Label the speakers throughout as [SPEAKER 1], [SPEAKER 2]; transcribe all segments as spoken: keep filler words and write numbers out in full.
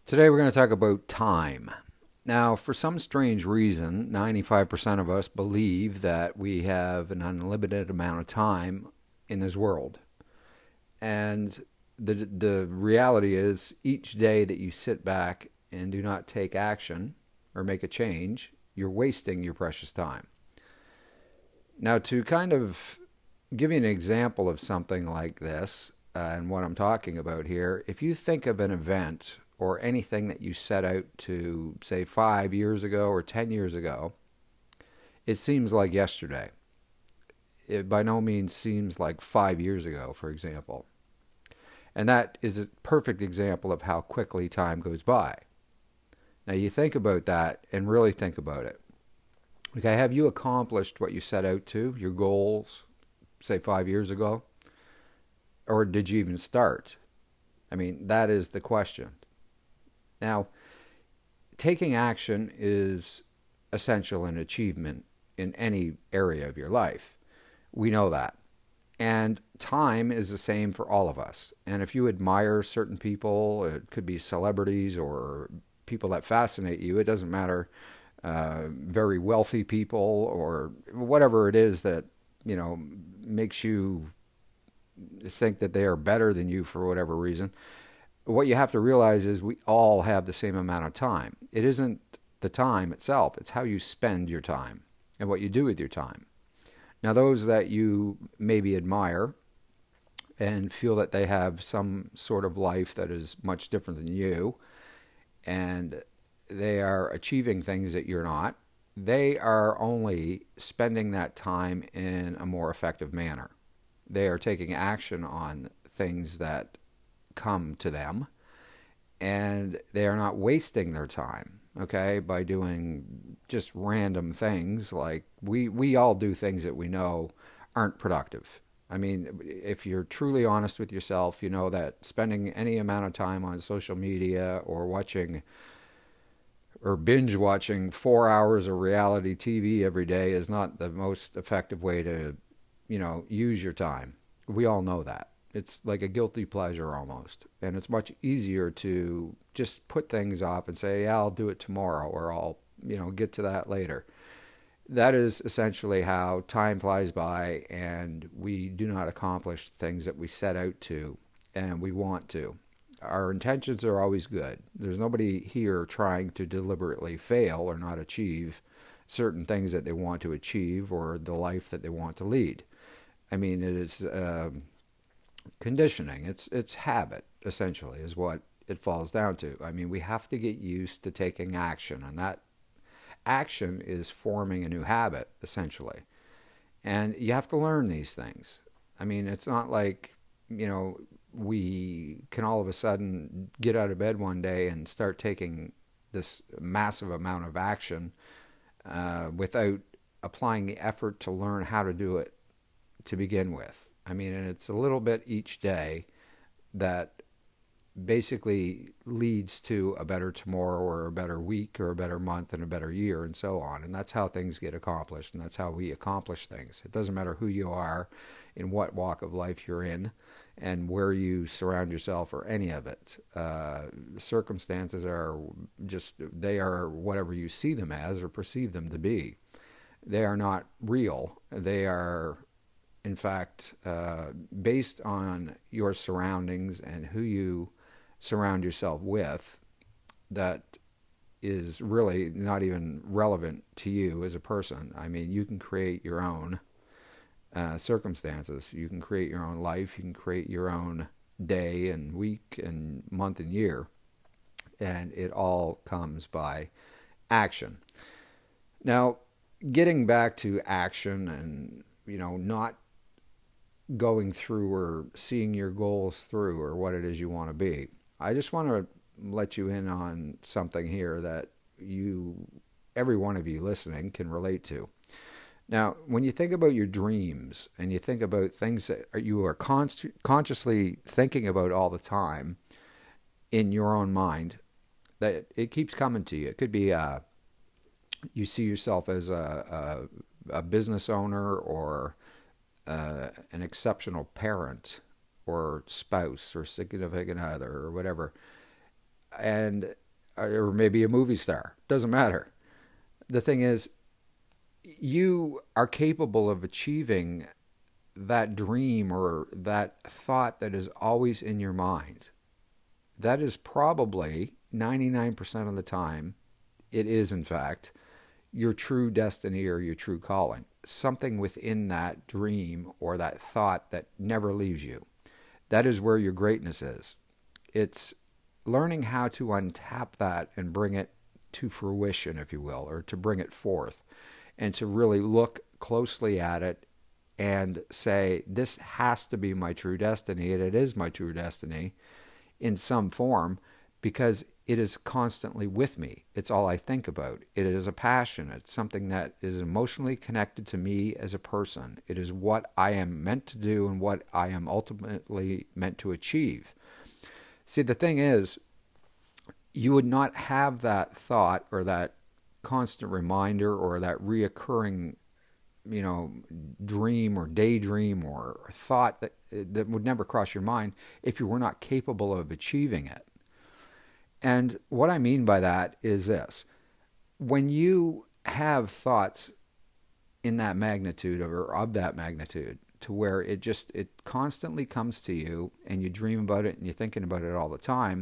[SPEAKER 1] Today we're going to talk about time. Now, for some strange reason, ninety-five percent of us believe that we have an unlimited amount of time in this world. And the the reality is, each day that you sit back and do not take action or make a change, you're wasting your precious time. Now, to kind of give you an example of something like this, uh, and what I'm talking about here, if you think of an event or anything that you set out to, say, five years ago or ten years ago, it seems like yesterday. It by no means seems like five years ago, for example. And that is a perfect example of how quickly time goes by. Now, you think about that and really think about it. Okay, have you accomplished what you set out to, your goals, say, five years ago? Or did you even start? I mean, that is the question. Now, taking action is essential in achievement in any area of your life. We know that. And time is the same for all of us. And if you admire certain people, it could be celebrities or people that fascinate you, it doesn't matter, uh, very wealthy people or whatever it is that, you know, makes you think that they are better than you for whatever reason. What you have to realize is we all have the same amount of time. It isn't the time itself, it's how you spend your time and what you do with your time. Now, those that you maybe admire and feel that they have some sort of life that is much different than you, and they are achieving things that you're not, they are only spending that time in a more effective manner. They are taking action on things that come to them, and they are not wasting their time, okay, by doing just random things. Like we we all do things that we know aren't productive. I mean, if you're truly honest with yourself, you know that spending any amount of time on social media or watching or binge watching four hours of reality T V every day is not the most effective way to, you know, use your time. We all know that. It's like a guilty pleasure almost. And it's much easier to just put things off and say, yeah, I'll do it tomorrow, or I'll, you know, get to that later. That is essentially how time flies by, and we do not accomplish things that we set out to and we want to. Our intentions are always good. There's nobody here trying to deliberately fail or not achieve certain things that they want to achieve or the life that they want to lead. I mean, it is uh, conditioning. It's it's habit, essentially, is what it falls down to. I mean, we have to get used to taking action, and that action is forming a new habit, essentially. And you have to learn these things. I mean, it's not like, you know, we can all of a sudden get out of bed one day and start taking this massive amount of action uh, without applying the effort to learn how to do it to begin with. I mean, and it's a little bit each day that basically leads to a better tomorrow or a better week or a better month and a better year and so on. And that's how things get accomplished, and that's how we accomplish things. It doesn't matter who you are, in what walk of life you're in, and where you surround yourself or any of it. Uh, circumstances are just, they are whatever you see them as or perceive them to be. They are not real. They are, in fact, uh, based on your surroundings and who you surround yourself with, that is really not even relevant to you as a person. I mean, you can create your own uh, circumstances. You can create your own life. You can create your own day and week and month and year. And it all comes by action. Now, getting back to action and, you know, not going through or seeing your goals through or what it is you want to be, I just want to let you in on something here that you, every one of you listening, can relate to. Now, when you think about your dreams and you think about things that you are const- consciously thinking about all the time in your own mind, that it keeps coming to you. It could be uh, you see yourself as a, a, a business owner or uh, an exceptional parent or spouse or significant other or whatever. and or maybe a movie star. Doesn't matter. The thing is, you are capable of achieving that dream or that thought that is always in your mind. That is probably ninety-nine percent of the time, it is in fact, your true destiny or your true calling. Something within that dream or that thought that never leaves you. That is where your greatness is. It's learning how to untap that and bring it to fruition, if you will, or to bring it forth, and to really look closely at it and say, this has to be my true destiny, and it is my true destiny in some form, because it is constantly with me. It's all I think about. It is a passion. It's something that is emotionally connected to me as a person. It is what I am meant to do and what I am ultimately meant to achieve. See, the thing is, you would not have that thought or that constant reminder or that reoccurring, you know, dream or daydream or thought that that would never cross your mind if you were not capable of achieving it. And what I mean by that is this. When you have thoughts in that magnitude or of that magnitude to where it just, it constantly comes to you and you dream about it and you're thinking about it all the time,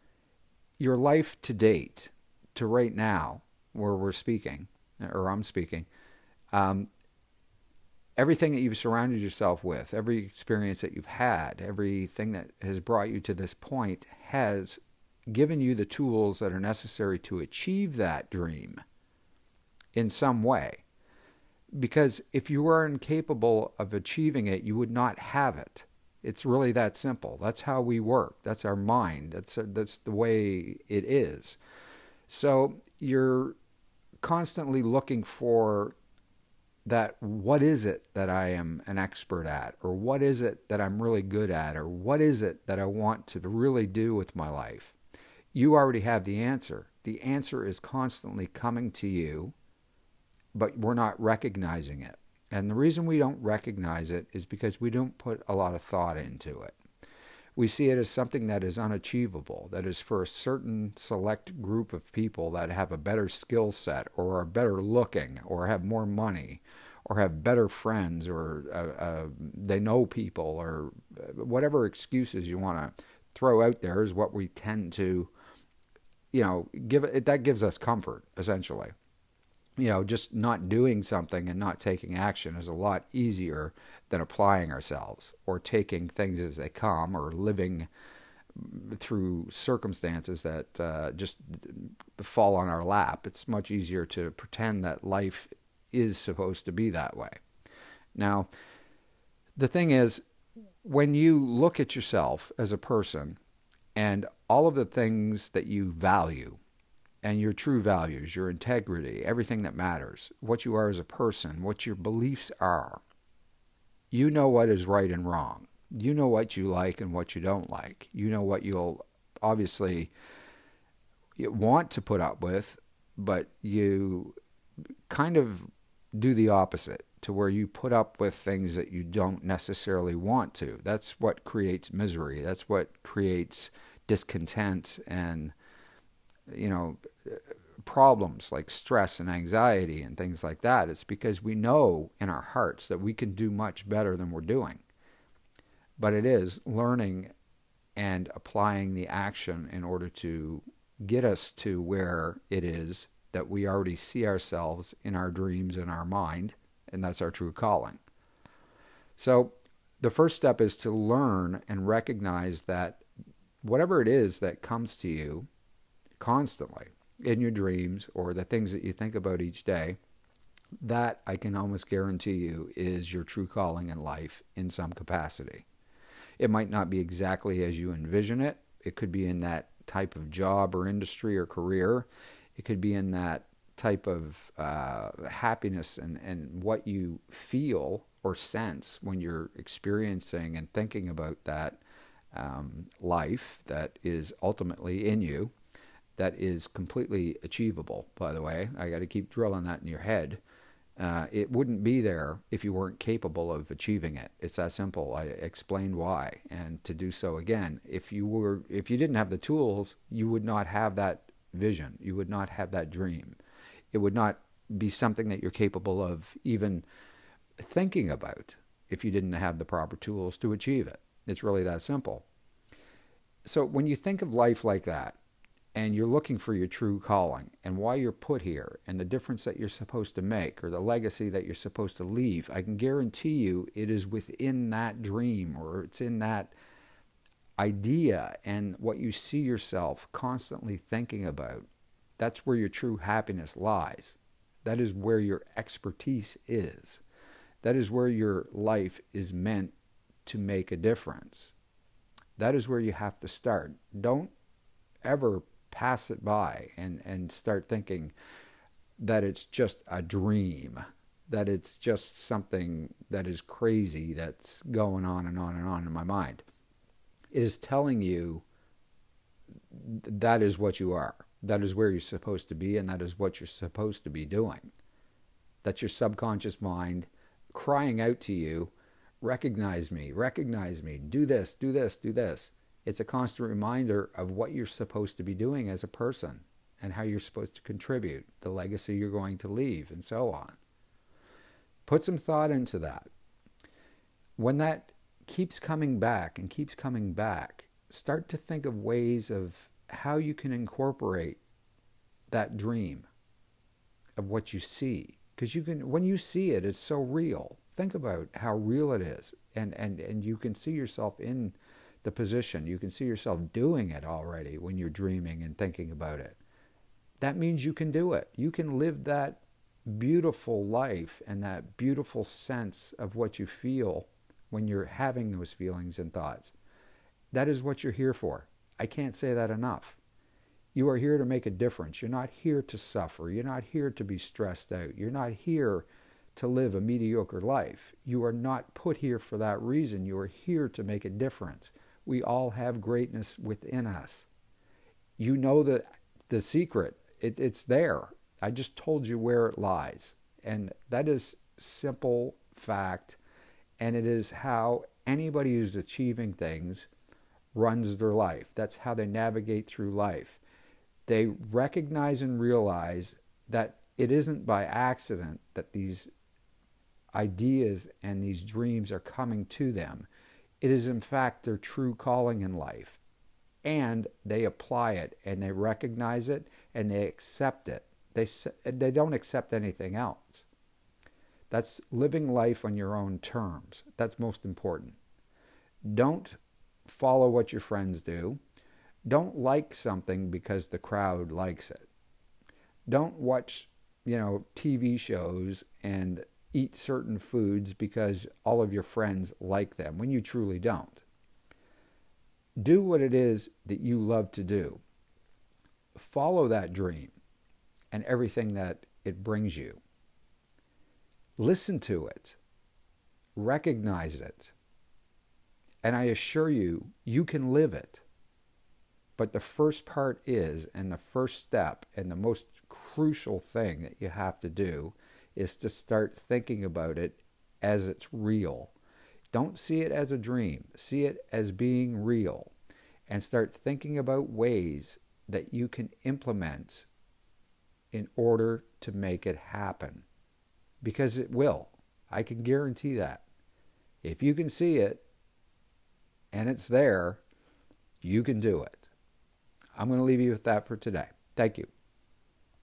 [SPEAKER 1] your life to date, to right now, where we're speaking, or I'm speaking, um, everything that you've surrounded yourself with, every experience that you've had, everything that has brought you to this point has given you the tools that are necessary to achieve that dream in some way. Because if you were incapable of achieving it, you would not have it. It's really that simple. That's how we work. That's our mind. That's that's the way it is. So you're constantly looking for that, what is it that I am an expert at? Or what is it that I'm really good at? Or what is it that I want to really do with my life? You already have the answer. The answer is constantly coming to you, but we're not recognizing it. And the reason we don't recognize it is because we don't put a lot of thought into it. We see it as something that is unachievable, that is for a certain select group of people that have a better skill set or are better looking or have more money or have better friends or uh, uh, they know people or whatever excuses you want to throw out there is what we tend to, you know, give it, that gives us comfort, essentially. You know, just not doing something and not taking action is a lot easier than applying ourselves or taking things as they come or living through circumstances that uh, just fall on our lap. It's much easier to pretend that life is supposed to be that way. Now, the thing is, when you look at yourself as a person and all of the things that you value, and your true values, your integrity, everything that matters, what you are as a person, what your beliefs are. You know what is right and wrong. You know what you like and what you don't like. You know what you'll obviously want to put up with, but you kind of do the opposite, to where you put up with things that you don't necessarily want to. That's what creates misery. That's what creates discontent and, you know, problems like stress and anxiety and things like that. It's because we know in our hearts that we can do much better than we're doing. But it is learning and applying the action in order to get us to where it is that we already see ourselves in our dreams in our mind, and that's our true calling. So the first step is to learn and recognize that whatever it is that comes to you constantly in your dreams or the things that you think about each day, that I can almost guarantee you is your true calling in life in some capacity. It might not be exactly as you envision it. It could be in that type of job or industry or career. It could be in that type of uh, happiness and, and what you feel or sense when you're experiencing and thinking about that um, life that is ultimately in you, that is completely achievable, by the way. I got to keep drilling that in your head. Uh, it wouldn't be there if you weren't capable of achieving it. It's that simple. I explained why, and to do so again, if you were, if you didn't have the tools, you would not have that vision. You would not have that dream. It would not be something that you're capable of even thinking about if you didn't have the proper tools to achieve it. It's really that simple. So when you think of life like that, and you're looking for your true calling and why you're put here and the difference that you're supposed to make or the legacy that you're supposed to leave, I can guarantee you it is within that dream, or it's in that idea and what you see yourself constantly thinking about. That's where your true happiness lies. That is where your expertise is. That is where your life is meant to make a difference. That is where you have to start. Don't ever pass it by and, and start thinking that it's just a dream, that it's just something that is crazy that's going on and on and on in my mind. It is telling you that is what you are. That is where you're supposed to be, and that is what you're supposed to be doing. That's your subconscious mind crying out to you, recognize me, recognize me, do this, do this, do this. It's a constant reminder of what you're supposed to be doing as a person and how you're supposed to contribute, the legacy you're going to leave, and so on. Put some thought into that. When that keeps coming back and keeps coming back, start to think of ways of how you can incorporate that dream of what you see. Because you can, when you see it, it's so real. Think about how real it is, and, and, and you can see yourself in the position. You can see yourself doing it already when you're dreaming and thinking about it. That means you can do it. You can live that beautiful life and that beautiful sense of what you feel when you're having those feelings and thoughts. That is what you're here for. I can't say that enough. You are here to make a difference. You're not here to suffer. You're not here to be stressed out. You're not here to live a mediocre life. You are not put here for that reason. You are here to make a difference. We all have greatness within us. You know the, the secret. It, it's there. I just told you where it lies. And that is simple fact. And it is how anybody who's achieving things runs their life. That's how they navigate through life. They recognize and realize that it isn't by accident that these ideas and these dreams are coming to them. It is in fact their true calling in life. And they apply it and they recognize it and they accept it. They, they don't accept anything else. That's living life on your own terms. That's most important. Don't follow what your friends do. Don't like something because the crowd likes it. Don't watch, you know, T V shows and eat certain foods because all of your friends like them when you truly don't. Do what it is that you love to do. Follow that dream and everything that it brings you. Listen to it. Recognize it. And I assure you, you can live it. But the first part is, and the first step, and the most crucial thing that you have to do is to start thinking about it as it's real. Don't see it as a dream. See it as being real. And start thinking about ways that you can implement in order to make it happen. Because it will. I can guarantee that. If you can see it, and it's there, you can do it. I'm going to leave you with that for today. Thank you.